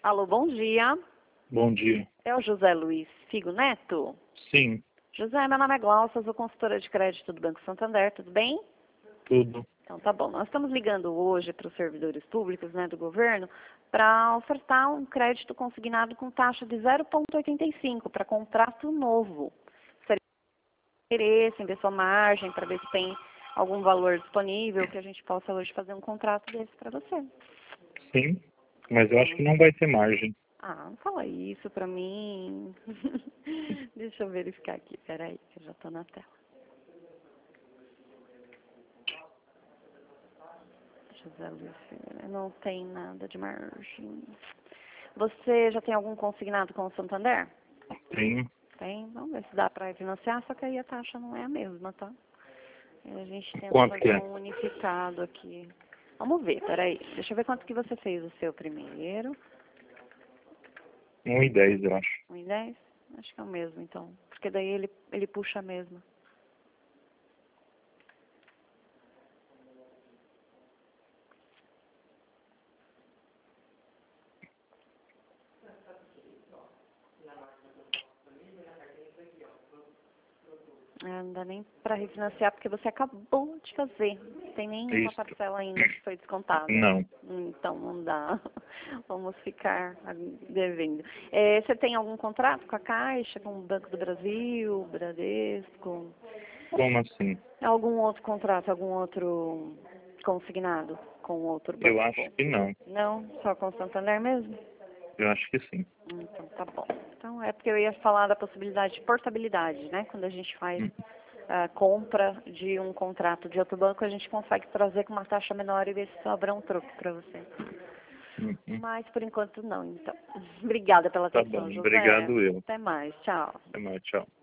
Alô, bom dia. Bom dia. É o José Luiz Figo Neto? Sim, José, meu nome é Glaucia, sou consultora de crédito do Banco Santander, tudo bem? tudo. Então tá bom. Nós estamos ligando hoje para os servidores públicos, do governo, para ofertar um crédito consignado com taxa de 0,85 para contrato novo. Seria interesse em ver sua margem, para ver se tem algum valor disponível que a gente possa hoje fazer um contrato desse para você. Sim, mas eu acho que não vai ter margem. Ah, não fala isso pra mim. Deixa eu verificar aqui, peraí, que eu já tô na tela. José Luiz, não tem nada de margem. Você já tem algum consignado com o Santander? Tenho. Tem? Vamos ver se dá pra financiar, só que aí a taxa não é a mesma, tá? A gente tenta Quanto que fazer é? um unificado aqui. Vamos ver, peraí. Deixa eu ver quanto que você fez o seu primeiro. 1,10, eu acho. 1,10? Acho que é o mesmo, então. Porque daí ele puxa a mesma. Não dá nem para refinanciar porque você acabou de fazer. Não tem nenhuma Isso. parcela ainda que foi descontada. Não. Então não dá. Vamos ficar devendo. Você tem algum contrato com a Caixa, com o Banco do Brasil, Bradesco? Como assim? Algum outro contrato, algum outro consignado com outro Eu banco? acho que não. Não? Só com o Santander mesmo? Eu acho que sim. Então tá bom. Então é porque eu ia falar da possibilidade de portabilidade, né? Quando a gente faz Hum, a compra de um contrato de outro banco, a gente consegue trazer com uma taxa menor e ver se sobra um troco para você. hum. Mas por enquanto não, então. Obrigada pela Tá bom. atenção, José. Obrigado eu. Até mais. Tchau. Até mais. Tchau.